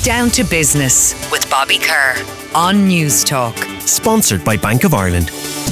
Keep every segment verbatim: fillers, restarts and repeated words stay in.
Down to Business with Bobby Kerr on News Talk. Sponsored by Bank of Ireland.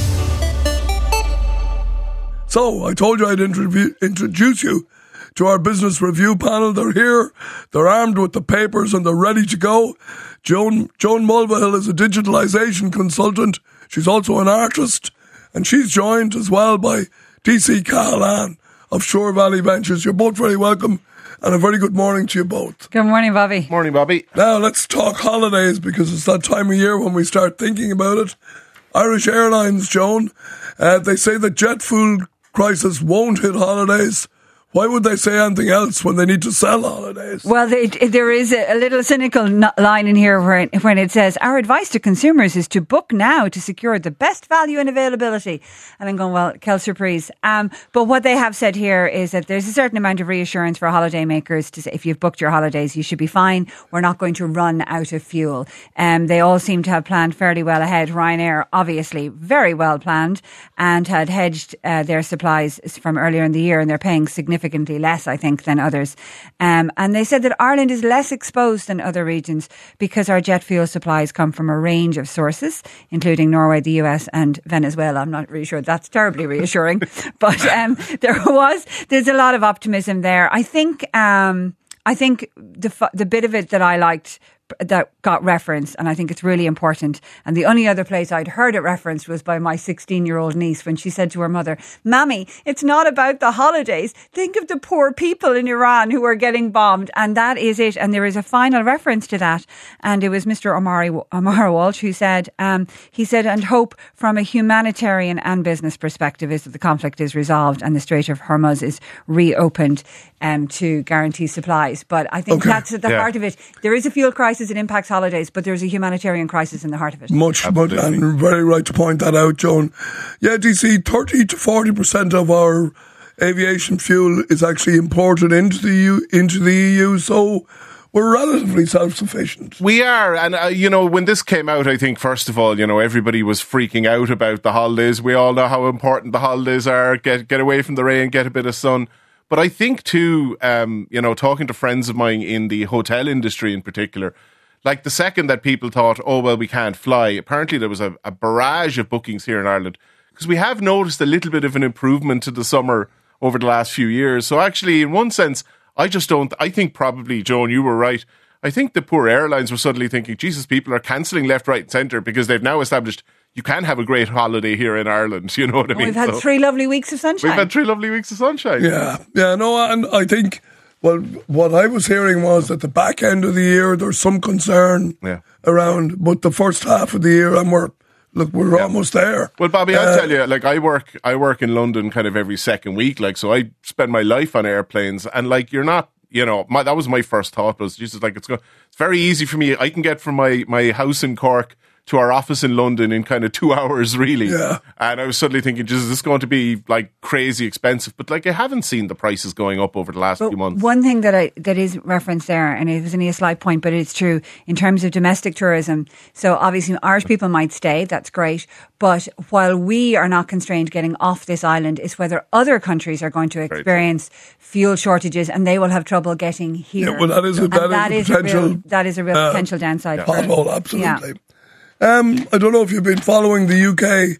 So, I told you I'd interview, introduce you to our business review panel. They're here, they're armed with the papers and they're ready to go. Joan, Joan Mulvihill is a digitalisation consultant. She's also an artist, and she's joined as well by D C Cahalane of Shore Valley Ventures. You're both very welcome, and a very good morning to you both. Good morning, Bobby. Morning, Bobby. Now let's talk holidays, because it's that time of year when we start thinking about it. Irish Airlines, Joan, uh, they say the jet fuel crisis won't hit holidays. Why would they say anything else when they need to sell holidays? Well, they, there is a, a little cynical line in here where, when it says, our advice to consumers is to book now to secure the best value and availability. And I'm going, well, quelle surprise. Um, but what they have said here is that there's a certain amount of reassurance for holiday makers to say, if you've booked your holidays, you should be fine. We're not going to run out of fuel. Um, they all seem to have planned fairly well ahead. Ryanair, obviously, very well planned and had hedged uh, their supplies from earlier in the year, and they're paying significantly significantly less, I think, than others. Um, and they said that Ireland is less exposed than other regions because our jet fuel supplies come from a range of sources, including Norway, the U S and Venezuela. I'm not really sure that's terribly reassuring, but um, there was, there's a lot of optimism there. I think, um, I think the the bit of it that I liked that got referenced, and I think it's really important, and the only other place I'd heard it referenced was by my sixteen-year-old niece when she said to her mother, Mammy, it's not about the holidays. Think of the poor people in Iran who are getting bombed. And that is it. And there is a final reference to that. And it was Mister Omari, Omar Walsh who said, um, he said, and hope from a humanitarian and business perspective is that the conflict is resolved and the Strait of Hormuz is reopened um, to guarantee supplies. But I think okay. that's at the yeah. heart of it. There is a fuel crisis. It impacts holidays, but there's a humanitarian crisis in the heart of it. Much, but, and very right to point that out, Joan. Yeah, D C, thirty to forty percent of our aviation fuel is actually imported into the E U, into the E U, so we're relatively self-sufficient. We are, and uh, you know, when this came out, I think, first of all, you know, everybody was freaking out about the holidays. We all know how important the holidays are. Get get away from the rain, get a bit of sun. But I think too, um, you know, talking to friends of mine in the hotel industry in particular, like the second that people thought, oh, well, we can't fly, apparently there was a, a barrage of bookings here in Ireland, because we have noticed a little bit of an improvement to the summer over the last few years. So actually, in one sense, I just don't, I think probably, Joan, you were right. I think the poor airlines were suddenly thinking, Jesus, people are cancelling left, right and centre because they've now established you can have a great holiday here in Ireland. You know what I mean? We've had so, three lovely weeks of sunshine. We've had three lovely weeks of sunshine. Yeah, yeah, no, and I think, well, what I was hearing was at the back end of the year, there's some concern yeah. around, but the first half of the year, and we're, look, we're yeah. almost there. Well, Bobby, I'll uh, tell you, like, I work, I work in London kind of every second week, like, so I spend my life on airplanes, and like, you're not, you know, my, that was my first thought was, Jesus, like, it's go, it's very easy for me. I can get from my, my house in Cork to our office in London in kind of two hours, really. Yeah. And I was suddenly thinking, is this going to be like crazy expensive? But like, I haven't seen the prices going up over the last but few months. One thing that I that is referenced there, and it was only a slight point, but it's true in terms of domestic tourism. So obviously, Irish people might stay. That's great. But while we are not constrained getting off this island, is whether other countries are going to experience fuel shortages and they will have trouble getting here. Yeah, well, that is a, that, that is is a potential. A real, that is a real uh, potential downside. Pothole, absolutely. Yeah. Um, I don't know if you've been following the U K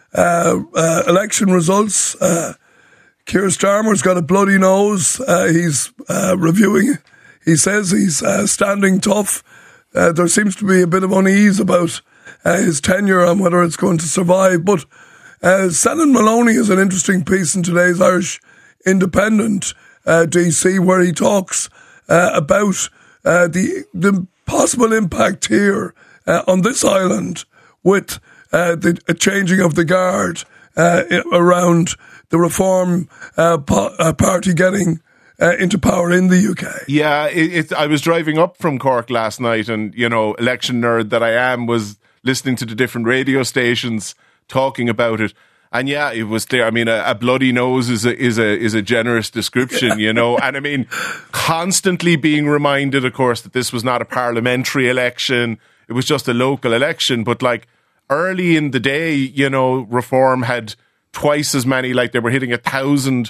uh, uh, election results. Uh, Keir Starmer's got a bloody nose. Uh, he's uh, reviewing. He says he's uh, standing tough. Uh, there seems to be a bit of unease about uh, his tenure and whether it's going to survive. But uh, Senan Maloney has an interesting piece in today's Irish Independent, uh, D C, where he talks uh, about uh, the the possible impact here Uh, on this island with uh, the uh, changing of the guard uh, around the Reform uh, po- uh, Party getting uh, into power in the U K. Yeah, it, it, I was driving up from Cork last night and, you know, election nerd that I am, was listening to the different radio stations talking about it. And yeah, it was there. I mean, a, a bloody nose is a, is a, is a generous description, you know, and I mean, constantly being reminded, of course, that this was not a parliamentary election. It was just a local election, but like early in the day, you know, Reform had twice as many, like they were hitting a thousand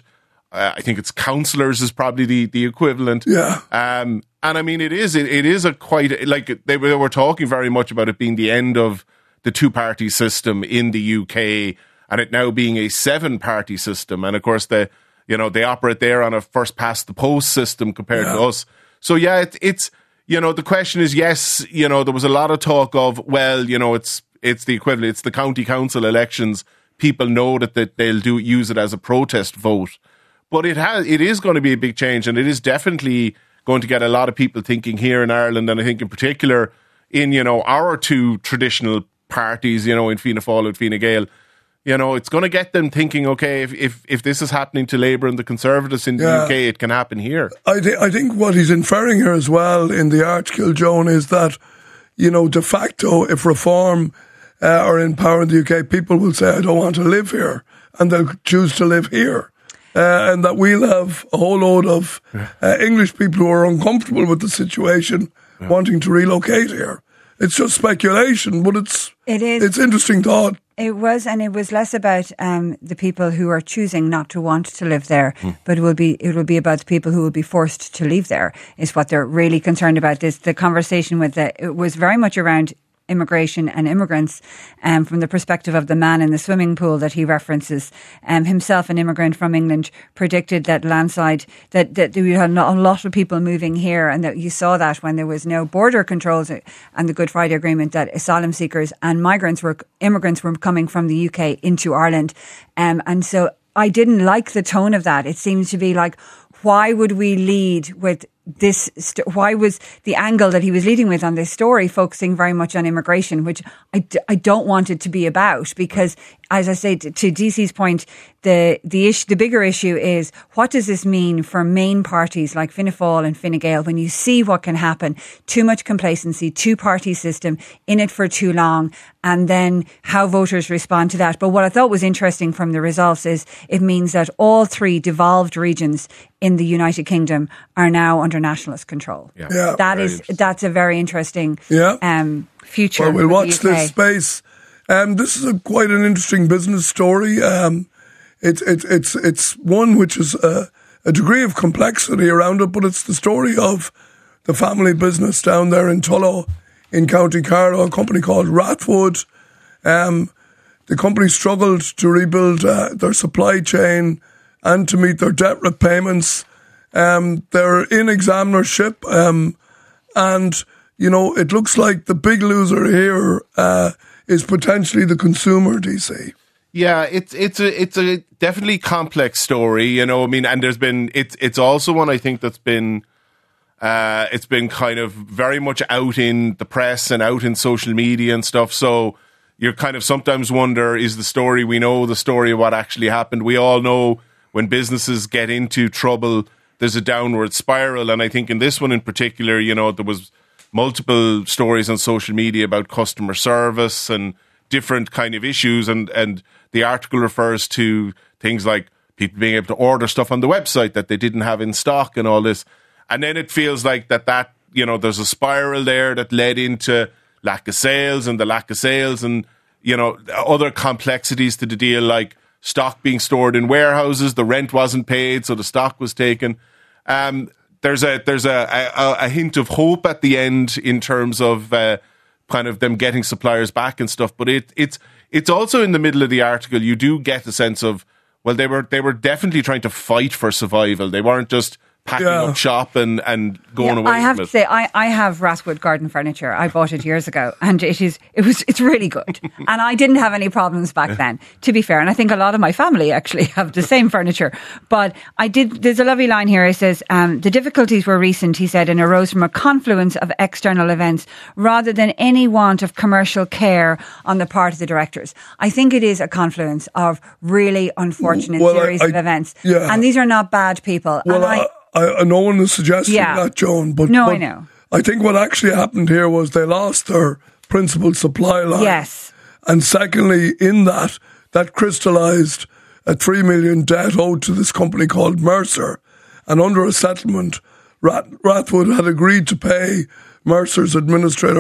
uh, I think it's councillors is probably the, the equivalent. Yeah. Um, and I mean, it is, it, it is a quite, like they, they were talking very much about it being the end of the two-party system in the U K and it now being a seven-party system. And of course, the, you know, they operate there on a first-past-the-post system compared yeah. to us. So yeah, it, it's, you know, the question is, yes, you know, there was a lot of talk of, well, you know, it's it's the equivalent, it's the county council elections. People know that, that they'll do use it as a protest vote. But it has, it is going to be a big change, and it is definitely going to get a lot of people thinking here in Ireland, and I think in particular in, you know, our two traditional parties, you know, in Fianna Fáil and Fine Gael, you know, it's going to get them thinking, okay, if if, if this is happening to Labour and the Conservatives in the yeah. U K, it can happen here. I, th- I think what he's inferring here as well in the article, Joan, is that, you know, de facto, if Reform uh, are in power in the U K, people will say, I don't want to live here, and they'll choose to live here. Uh, and that we'll have a whole load of uh, English people who are uncomfortable with the situation yeah. wanting to relocate here. It's just speculation, but it's it is. It's interesting thought. It was, and it was less about um, the people who are choosing not to want to live there, hmm. but it will be it will be about the people who will be forced to leave there. Is what they're really concerned about. This the conversation with the it was very much around immigration and immigrants, um, from the perspective of the man in the swimming pool that he references. Um, himself, an immigrant from England, predicted that landslide, that, that we had a lot of people moving here, and that you saw that when there was no border controls and the Good Friday Agreement, that asylum seekers and migrants were, immigrants were coming from the U K into Ireland. Um, and so I didn't like the tone of that. It seems to be like, why would we lead with this? St- why was the angle that he was leading with on this story focusing very much on immigration, which I, d- I don't want it to be about, because, as I say, to, to D C's point, the the issue, the bigger issue is, what does this mean for main parties like Fianna Fáil and Fine Gael when you see what can happen? Too much complacency, two-party system, in it for too long, and then how voters respond to that. But what I thought was interesting from the results is it means that all three devolved regions in the United Kingdom are now under nationalist control. Yeah, yeah. That is that's a very interesting yeah. um, future. Well, we'll for watch the U K. this space. Um, this is a, quite an interesting business story. Um, it's it's it's it's one which is a, a degree of complexity around it, but it's the story of the family business down there in Tullow, in County Carlow, a company called Rathwood. Um, the company struggled to rebuild uh, their supply chain and to meet their debt repayments. Um, they're in examinership, um, and, you know, it looks like the big loser here uh, is potentially the consumer, D C. Yeah, it's it's a it's a definitely complex story, you know. I mean, and there's been it's it's also one I think that's been uh, it's been kind of very much out in the press and out in social media and stuff. So you kind of sometimes wonder, is the story we know the story of what actually happened? We all know when businesses get into trouble, there's a downward spiral. And I think in this one in particular, you know, there was multiple stories on social media about customer service and different kind of issues. And, and the article refers to things like people being able to order stuff on the website that they didn't have in stock and all this. And then it feels like that, that, you know, there's a spiral there that led into lack of sales and the lack of sales and, you know, other complexities to the deal, like stock being stored in warehouses, the rent wasn't paid, so the stock was taken. Um, there's a there's a, a, a hint of hope at the end in terms of uh, kind of them getting suppliers back and stuff. But it it's it's also in the middle of the article, you do get a sense of, well, they were they were definitely trying to fight for survival. They weren't just packing yeah. up shop and, and going yeah, away. I have from to it. say, I, I have Rathwood garden furniture. I bought it years ago, and it is it was it's really good. And I didn't have any problems back then, to be fair. And I think a lot of my family actually have the same furniture. But I did. There's a lovely line here. It says um, the difficulties were recent, he said, and arose from a confluence of external events rather than any want of commercial care on the part of the directors. I think it is a confluence of really unfortunate well, series I, I, of events, yeah. and these are not bad people. Well, and I. I I, no one is suggesting Yeah. that, Joan. But, No, but I know. I think what actually happened here was they lost their principal supply line. Yes. And secondly, in that, that crystallised a three million debt owed to this company called Mercer. And under a settlement, Rat, Rathwood had agreed to pay Mercer's administrator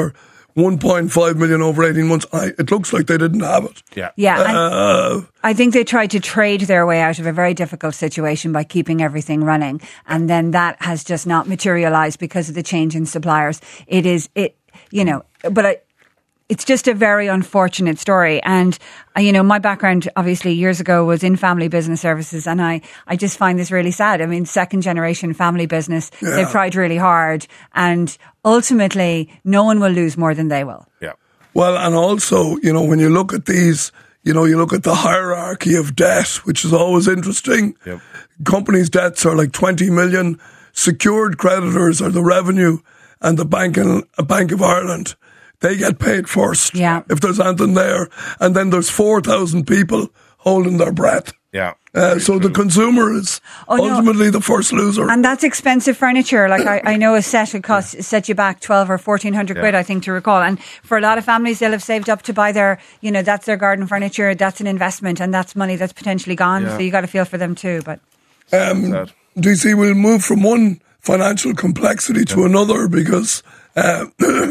one point five million over eighteen months. I, it looks like they didn't have it. Yeah. Yeah. and Uh, I think they tried to trade their way out of a very difficult situation by keeping everything running. And then that has just not materialized because of the change in suppliers. It is, it, you know, but I, it's just a very unfortunate story. And, uh, you know, my background obviously years ago was in family business services. And I, I just find this really sad. I mean, second generation family business, Yeah. they've tried really hard. And ultimately, no one will lose more than they will. Yeah. Well, and also, you know, when you look at these, you know, you look at the hierarchy of debt, which is always interesting. Yep. Companies' debts are like twenty million. Secured creditors are the revenue and the Bank, in, uh, Bank of Ireland. They get paid first Yeah. if there's anything there. And then there's four thousand people holding their breath. Yeah. Uh, so the consumer is Oh, no. ultimately the first loser. And that's expensive furniture. Like I, I know a set would cost set you back twelve or fourteen hundred quid, Yeah. I think, to recall. And for a lot of families, they'll have saved up to buy their, you know, that's their garden furniture. That's an investment, and that's money that's potentially gone. Yeah. So you got to feel for them too. But Sad. D C will move from one financial complexity to another because uh,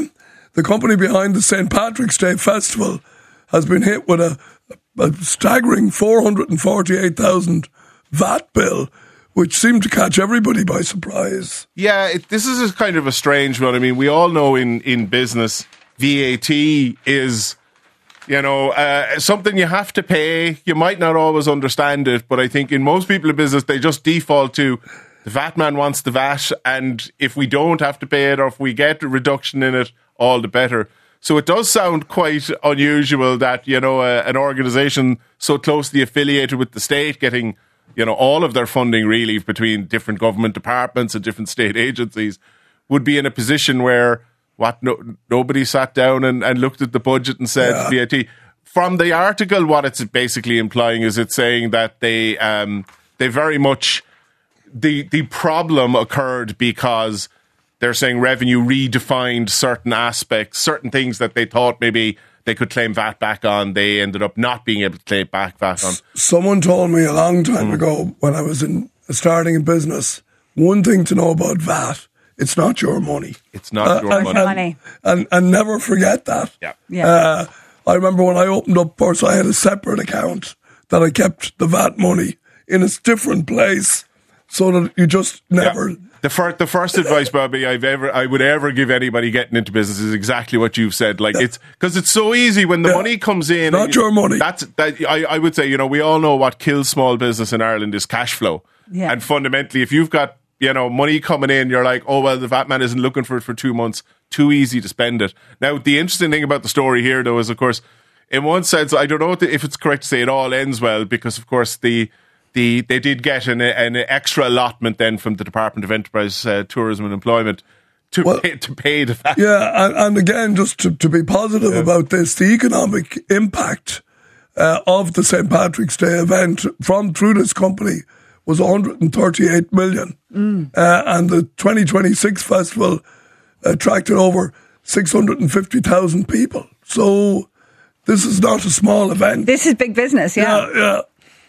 the company behind the Saint Patrick's Day Festival has been hit with a, a staggering four hundred forty-eight thousand V A T bill, which seemed to catch everybody by surprise. Yeah, it, this is a kind of a strange one. I mean, we all know in, in business, V A T is, you know, uh, something you have to pay. You might not always understand it, but I think in most people in business, they just default to the V A T man wants the V A T, and if we don't have to pay it or if we get a reduction in it, all the better. So it does sound quite unusual that, you know, uh, an organisation so closely affiliated with the state getting, you know, all of their funding really between different government departments and different state agencies would be in a position where what no, nobody sat down and, and looked at the budget and said Yeah. V A T. From the article, what it's basically implying is it's saying that they um, they very much the the problem occurred because they're saying revenue redefined certain aspects, certain things that they thought maybe they could claim V A T back on. They ended up not being able to claim back V A T on. Someone told me a long time ago when I was in starting in business, one thing to know about V A T, it's not your money. It's not your and, money. and, money. And, and never forget that. Yeah. Yeah. Uh, I remember when I opened up Purse, I had a separate account that I kept the V A T money in a different place so that you just never... Yeah. The first, the first advice, Bobby, I've ever, I would ever give anybody getting into business is exactly what you've said. Like it's because it's so easy when the Yeah. money comes in. Not and your money. That's that. I, I would say, you know, we all know what kills small business in Ireland is cash flow. Yeah. And fundamentally, if you've got, you know, money coming in, you're like, oh well, the V A T man isn't looking for it for two months. Too easy to spend it. Now, the interesting thing about the story here, though, is of course, in one sense, I don't know if it's correct to say it all ends well because, of course, the. The, they did get an, an extra allotment then from the Department of Enterprise, uh, Tourism and Employment to, Well, pay, to pay the V A T. Yeah, and, and again, just to, to be positive about this, the economic impact uh, of the Saint Patrick's Day event from through this company was one hundred thirty-eight million. Mm. Uh, and the twenty twenty-six festival attracted over six hundred fifty thousand people. So this is not a small event. this is big business, yeah. Yeah, yeah.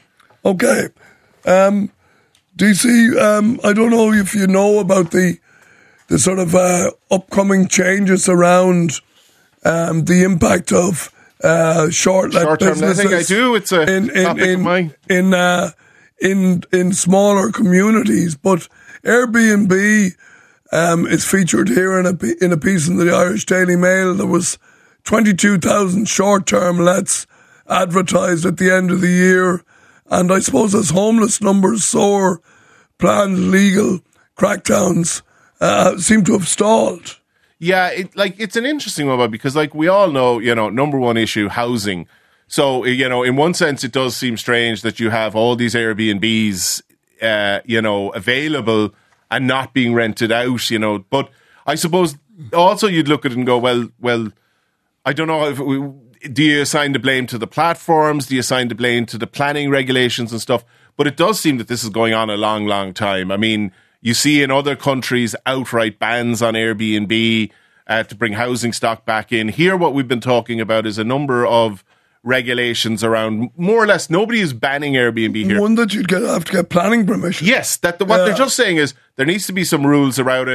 Okay. Um, D C, um, I don't know if you know about the the sort of uh, upcoming changes around um, the impact of uh, short-let Short-term businesses. letting, I do. It's a in in topic of in mine. in, uh, in in smaller communities, but Airbnb um, is featured here in a p- in a piece in the Irish Daily Mail. There was twenty-two thousand short-term lets advertised at the end of the year. And I suppose as homeless numbers soar, planned legal crackdowns uh, seem to have stalled. Yeah, it, like it's an interesting one, Bob, because like we all know, you know, number one issue, housing. So, you know, in one sense, it does seem strange that you have all these Airbnbs, uh, you know, available and not being rented out, you know. But I suppose also you'd look at it and go, well, well, I don't know if we... Do you assign the blame to the platforms? Do you assign the blame to the planning regulations and stuff? But it does seem that this is going on a long, long time. I mean, you see in other countries outright bans on Airbnb uh, to bring housing stock back in. Here, what we've been talking about is a number of regulations around more or less nobody is banning Airbnb here. One that you'd get, have to get planning permission. Yes, that the, what Yeah. they're just saying is there needs to be some rules around it.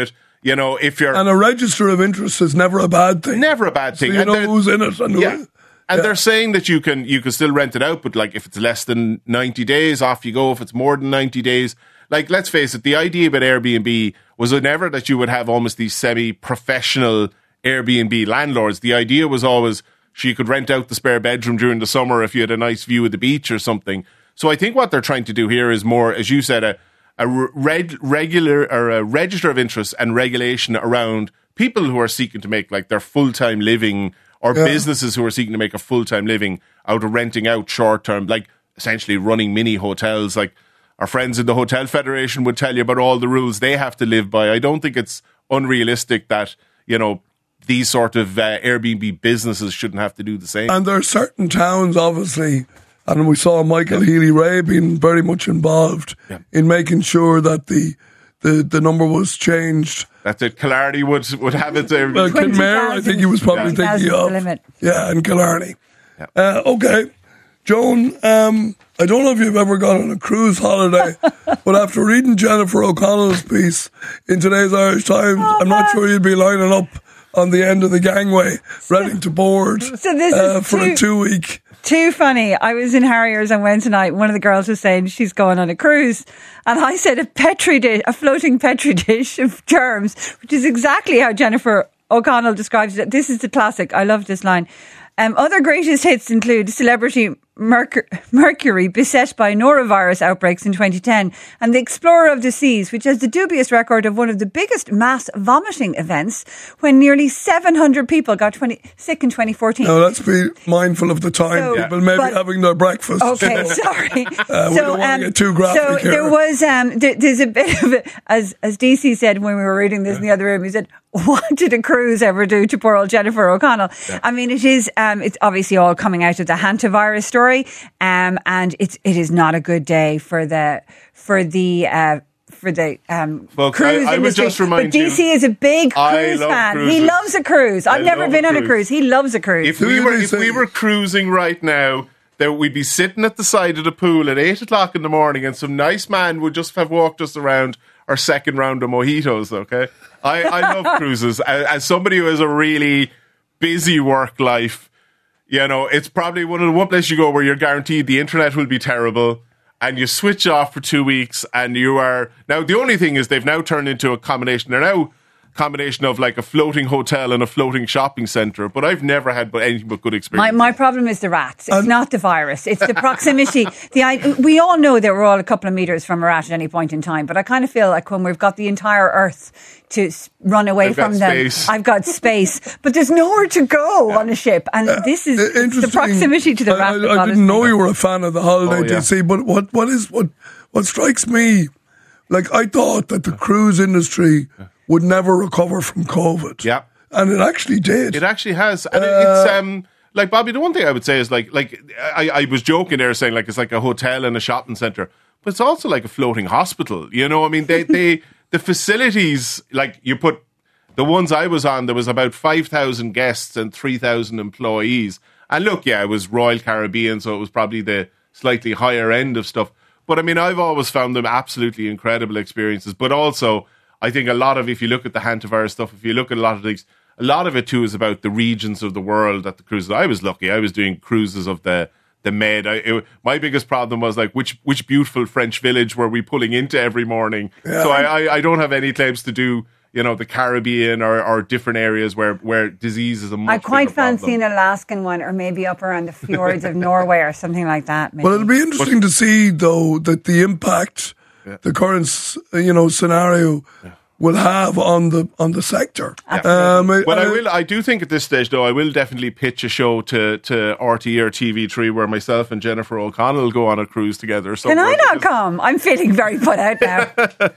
you know, if you're And a register of interest is never a bad thing. never a bad thing. So you And know they're- who's in it. And yeah. who, And Yeah. they're saying that you can you can still rent it out, but like if it's less than ninety days, off you go. If it's more than ninety days, like let's face it, the idea about Airbnb was never that you would have almost these semi-professional Airbnb landlords. The idea was always she could rent out the spare bedroom during the summer if you had a nice view of the beach or something. So I think what they're trying to do here is more, as you said, a a reg, regular or a register of interest and regulation around people who are seeking to make like their full-time living, or Yeah. businesses who are seeking to make a full-time living out of renting out short-term, like essentially running mini hotels. Like our friends in the Hotel Federation would tell you about all the rules they have to live by. I don't think it's unrealistic that, you know, these sort of uh, Airbnb businesses shouldn't have to do the same. And there are certain towns, obviously, and we saw Michael Healy-Rae being very much involved Yeah. in making sure that the the, the number was changed. That's it. Killarney would would have it there. Well, Kinmare, I think he was probably twenty thousand thinking is of. the limit. Yeah, and Killarney. Yeah. Uh, okay. Joan, um, I don't know if you've ever gone on a cruise holiday, but after reading Jennifer O'Connell's piece in today's Irish Times, Oh, I'm not man. sure you'd be lining up on the end of the gangway, ready to board So this uh, is for a too- two-week. Too funny. I was in Harriers on Wednesday night. One of the girls was saying she's going on a cruise. And I said a petri dish, a floating petri dish of germs, which is exactly how Jennifer O'Connell describes it. This is the classic. I love this line. Um, other greatest hits include celebrity Merc- Mercury beset by norovirus outbreaks in twenty ten, and The Explorer of the Seas, which has the dubious record of one of the biggest mass vomiting events when nearly seven hundred people got twenty sick in twenty fourteen. Now, let's be mindful of the time. So- People may but- be having their breakfast. Okay, sorry. Uh, we don't wanna get too graphic so here. there was, um, there, there's a bit of it, as as D C said when we were reading this in the other room. He said, "What did a cruise ever do to poor old Jennifer O'Connell?" I mean, it is, um, it's obviously all coming out of the hantavirus story, um, and it's it is not a good day for the for the. Uh, for the um, Folks, cruise I- I would industry. just remind but D C you, is a big I cruise love fan. He cruises. loves a cruise. I've I never love been a on a cruise. cruise. He loves a cruise. If Who we do were they if say? we were cruising right now, that we'd be sitting at the side of the pool at eight o'clock in the morning, and some nice man would just have walked us around our second round of mojitos. Okay, I, I love cruises. As, as somebody who has a really busy work life, you know, it's probably one of the one place you go where you're guaranteed the internet will be terrible. And you switch off for two weeks, and you are now. The only thing is they've now turned into a combination. They're now a combination of like a floating hotel and a floating shopping centre. But I've never had but anything but good My, experience. my problem is the rats. It's Um, not the virus. It's the proximity. the I, We all know that we're all a couple of metres from a rat at any point in time. But I kind of feel like when we've got the entire Earth to s- run away I've got from them, space. I've got space. But there's nowhere to go on a ship. And this is Uh, it's the interesting. proximity to the I, rat. I, that I bothers didn't me. know you were a fan of the holiday, Oh, yeah. D C. But what, what is what what strikes me? Like I thought that the cruise industry would never recover from COVID. Yeah. and it actually did. It actually has, and Uh, it's um like Bobby. The one thing I would say is like like I, I was joking there saying like it's like a hotel and a shopping centre, but it's also like a floating hospital. You know, I mean they they the facilities like you put the ones I was on. There was about five thousand guests and three thousand employees. And look, yeah, it was Royal Caribbean, so it was probably the slightly higher end of stuff. But I mean, I've always found them absolutely incredible experiences. But also, I think a lot of, if you look at the hantavirus stuff, if you look at a lot of things, a lot of it too is about the regions of the world that the cruises. I was lucky. I was doing cruises of the the Med. I, it, my biggest problem was like, which which beautiful French village were we pulling into every morning? So I, I, I don't have any claims to do, you know, the Caribbean or, or different areas where, where disease is a much I quite bigger fancy problem. an Alaskan one, or maybe up around the fjords of Norway or something like that. Maybe. Well, it'll be interesting to see, though, that the impact the current, s- you know, scenario will have on the on the sector. Um, Well, I uh, will. I do think at this stage, though, I will definitely pitch a show to, to R T E or T V three where myself and Jennifer O'Connell go on a cruise together. Can I not come? I'm feeling very put out now.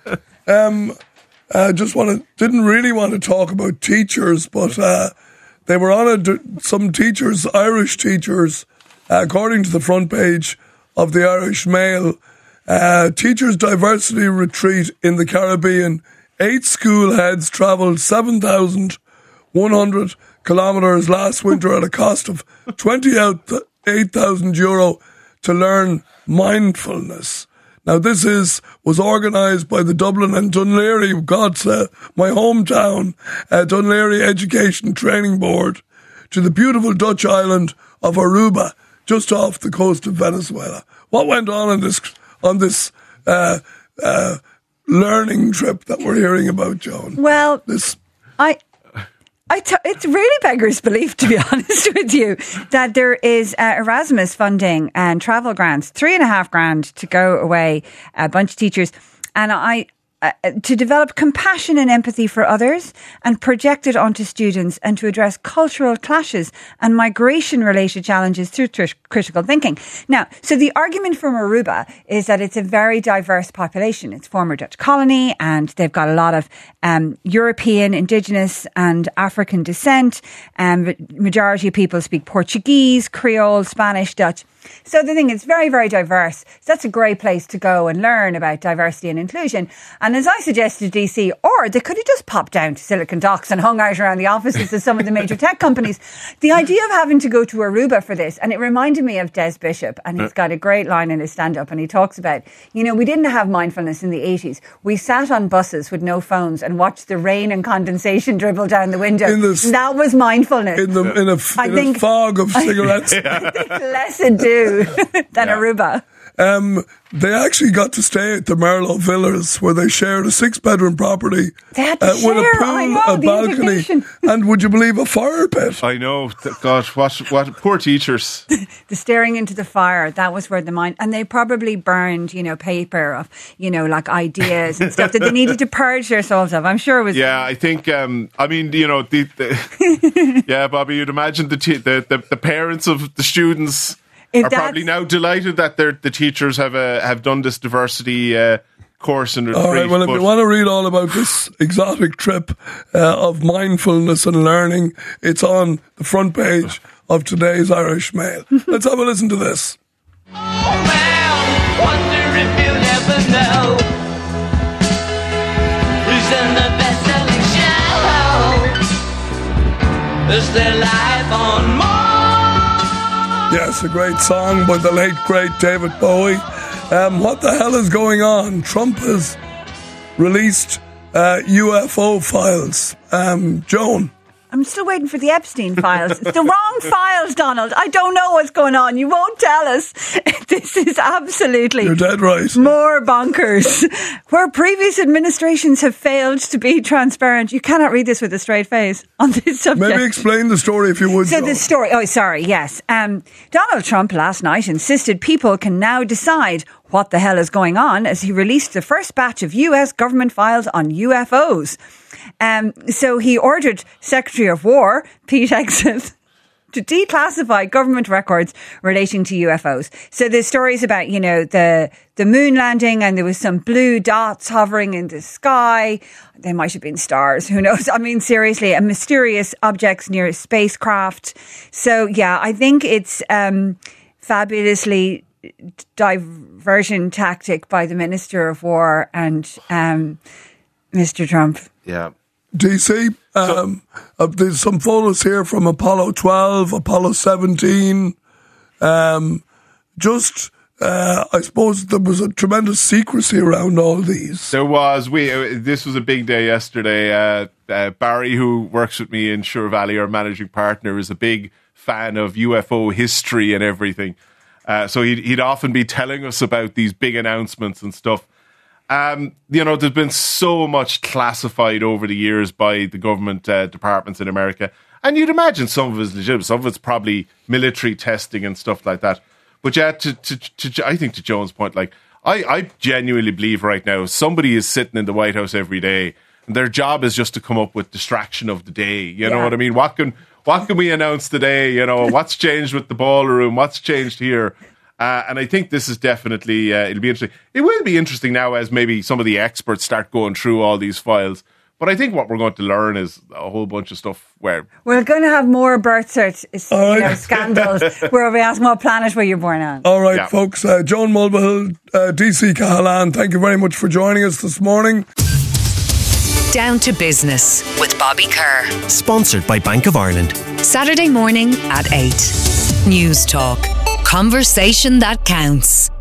uh, just want to didn't really want to talk about teachers, but uh, they were on a d- some teachers, Irish teachers, uh, according to the front page of the Irish Mail, uh, teachers diversity retreat in the Caribbean. Eight school heads travelled seven thousand one hundred kilometres last winter at a cost of twenty-eight thousand euro to learn mindfulness. Now, this is was organised by the Dublin and Dunleary, God's uh, my hometown, uh, Dunleary Education Training Board, to the beautiful Dutch island of Aruba, just off the coast of Venezuela. What went on in this on this uh, uh, learning trip that we're hearing about, Joan? Well, this I. I t- it's really beggars belief, to be honest with you, that there is uh, Erasmus funding and travel grants, three and a half grand to go away, a bunch of teachers. And I, uh, to develop compassion and empathy for others and project it onto students and to address cultural clashes and migration-related challenges through tr- critical thinking. Now, so the argument from Aruba is that it's a very diverse population. It's former Dutch colony and they've got a lot of um, European, Indigenous and African descent. Um, majority of people speak Portuguese, Creole, Spanish, Dutch. So the thing is very, very diverse. So that's a great place to go and learn about diversity and inclusion. And as I suggested, D C, or they could have just popped down to Silicon Docks and hung out around the offices of some of the major tech companies. The idea of having to go to Aruba for this, and it reminded me of Des Bishop, and he's got a great line in his stand-up, and he talks about, you know, we didn't have mindfulness in the eighties. We sat on buses with no phones and watched the rain and condensation dribble down the window. this, that was mindfulness. In, the, in, a, in think, a fog of cigarettes. I think less ado than yeah. Aruba. Um, they actually got to stay at the Merlot Villas, where they shared a six-bedroom property they had to uh, share, with a pool, I know, a the balcony, integration. and would you believe a fire pit? I know. God, what, what poor teachers. The staring into the fire, that was where the mind... And they probably burned, you know, paper of, you know, like ideas and stuff that they needed to purge their souls of. I'm sure it was... Yeah, I think... Um, I mean, you know... The, the yeah, Bobby, you'd imagine the, te- the, the the parents of the students... If are probably now delighted that the teachers have uh, have done this diversity uh, course and retreat. All right, well, if you want to read all about this exotic trip uh, of mindfulness and learning, it's on the front page of today's Irish Mail. Let's have a listen to this. Oh, man, wonder if you'll ever know who's in the best-selling show. Is their life on Mars? Yes, a great song by the late, great David Bowie. Um, what the hell is going on? Trump has released uh, U F O files. Um, Joan? I'm still waiting for the Epstein files. It's the wrong files, Donald. I don't know what's going on. You won't tell us. This is absolutely... You're dead right. More bonkers. Where previous administrations have failed to be transparent. You cannot read this with a straight face on this subject. Maybe explain the story if you would. So Joan. the story... Oh, sorry, yes. Um, Donald Trump last night insisted people can now decide what the hell is going on as he released the first batch of U S government files on U F Os. Um, so he ordered Secretary of War, Pete Hegseth, to declassify government records relating to U F Os. So there's stories about, you know, the the moon landing and there was some blue dots hovering in the sky. They might have been stars. Who knows? I mean, seriously, a mysterious objects near a spacecraft. So, yeah, I think it's um, fabulously diversion tactic by the Minister of War and um, Mister Trump. Yeah. D C, um, so, uh, there's some photos here from Apollo twelve, Apollo seventeen. Um, just, uh, I suppose there was a tremendous secrecy around all these. There was. We. Uh, this was a big day yesterday. Uh, uh, Barry, who works with me in Sure Valley, our managing partner, is a big fan of U F O history and everything. Uh, so he'd, he'd often be telling us about these big announcements and stuff. Um, you know, there's been so much classified over the years by the government uh, departments in America. And you'd imagine some of it's legitimate. Some of it's probably military testing and stuff like that. But yeah, to, to, to, I think to Joan's point, like, I, I genuinely believe right now somebody is sitting in the White House every day and their job is just to come up with distraction of the day. You know yeah. what I mean? What can... What can we announce today? You know, what's changed with the ballroom? What's changed here? Uh, and I think this is definitely, uh, it'll be interesting. It will be interesting now as maybe some of the experts start going through all these files. But I think what we're going to learn is a whole bunch of stuff where... We're going to have more birth cert All you right. know, scandals where we ask what planet were you born on. All right, Yeah. folks. Uh, Joan Mulvihill, uh, D C Cahalan, thank you very much for joining us this morning. Down to Business with Bobby Kerr. Sponsored by Bank of Ireland. Saturday morning at eight. News Talk. Conversation that counts.